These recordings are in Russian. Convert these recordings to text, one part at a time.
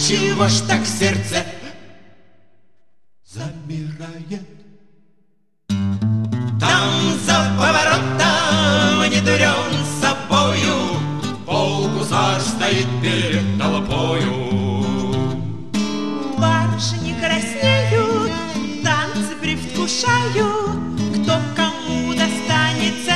Отчего ж так сердце замирает? Там за поворотом, не дурен собою, полгусар стоит перед толпою. Барышни краснеют, танцы предвкушают, кто кому достанется,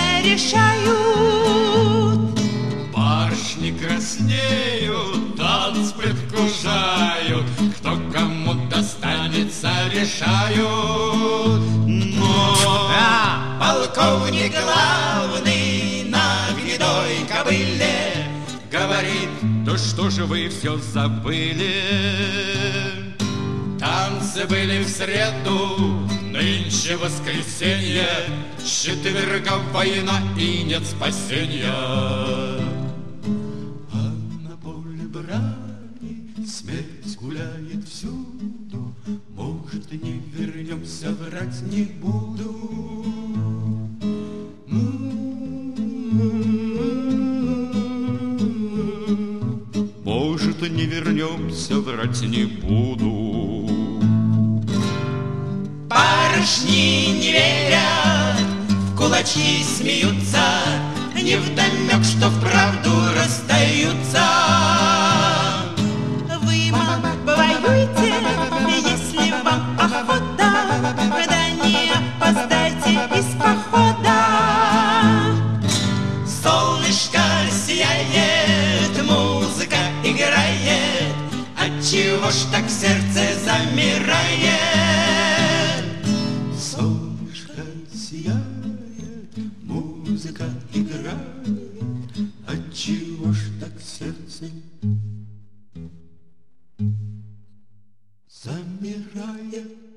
решают. Барышни краснеют, танцы предвкушают, кто кому достанется, решают. Но полковник главный на гнедой кобыле говорит: да что же вы все забыли? Танцы были в среду, нынче воскресенье, с четверга война и нет спасения. А на поле брани смерть гуляет всюду, может, не вернемся, врать не буду. Может, не вернемся, врать не буду. Барышни не верят, в кулачки смеются, невдомек, что вправду расстаются. Вы, мама, воюйте, если вам охота, да не опоздайте из похода. Солнышко сияет, музыка играет, отчего ж так сердце замирает? Солнышко сияет, музыка играет, отчего ж так сердце замирает?